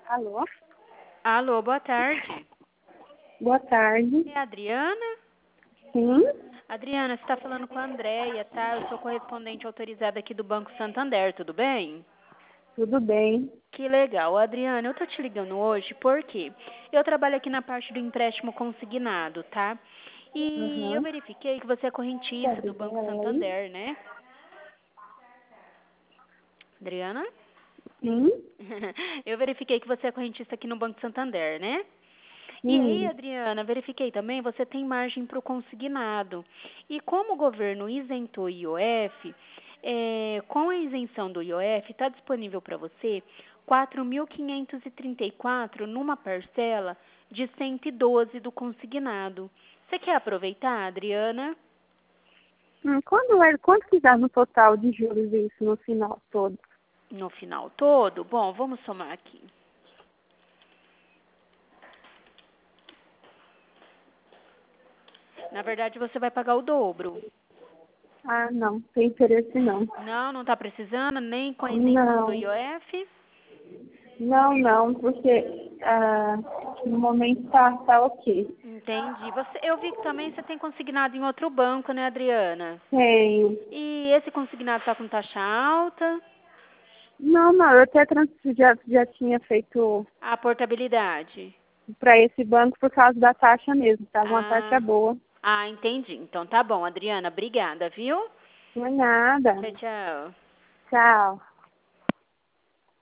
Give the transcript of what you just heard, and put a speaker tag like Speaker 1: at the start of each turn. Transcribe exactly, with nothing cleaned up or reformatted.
Speaker 1: Alô?
Speaker 2: Alô, boa tarde.
Speaker 1: Boa tarde.
Speaker 2: É a Adriana?
Speaker 1: Sim?
Speaker 2: Adriana, você está falando com a Andréia, tá? Eu sou correspondente autorizada aqui do Banco Santander, tudo bem?
Speaker 1: Tudo bem?
Speaker 2: Que legal. Adriana, eu tô te ligando hoje porque eu trabalho aqui na parte do empréstimo consignado, tá? E eu
Speaker 1: Uhum.
Speaker 2: verifiquei que você é correntista
Speaker 1: Pode
Speaker 2: do
Speaker 1: ver
Speaker 2: Banco
Speaker 1: ela aí?
Speaker 2: Santander, né? Adriana?
Speaker 1: Sim?
Speaker 2: Eu verifiquei que você é correntista aqui no Banco Santander, né? E aí,
Speaker 1: Sim.
Speaker 2: Adriana, verifiquei também, você tem margem para o consignado. E como o governo isentou o I O F, é, com a isenção do I O F, está disponível para você quatro mil quinhentos e trinta e quatro numa parcela de cento e doze do consignado. Você quer aproveitar, Adriana?
Speaker 1: Hum, quando é, quanto que dá no total de juros isso no final todo?
Speaker 2: No final todo? Bom, vamos somar aqui. Na verdade, você vai pagar o dobro.
Speaker 1: Ah, não. Tem interesse não.
Speaker 2: Não, não está precisando, nem com a isenção do
Speaker 1: Não.
Speaker 2: I O F?
Speaker 1: Não, não, porque ah, no momento tá, tá ok.
Speaker 2: Entendi. Você, eu vi que também você tem consignado em outro banco, né, Adriana?
Speaker 1: Tenho.
Speaker 2: E esse consignado está com taxa alta?
Speaker 1: Não, não, eu até trans, já, já tinha feito
Speaker 2: A portabilidade?
Speaker 1: para esse banco por causa da taxa mesmo. Tava uma taxa
Speaker 2: Ah,
Speaker 1: boa.
Speaker 2: ah, entendi. Então tá bom, Adriana. Obrigada, viu?
Speaker 1: Não é nada.
Speaker 2: Tchau, tchau.
Speaker 1: Tchau.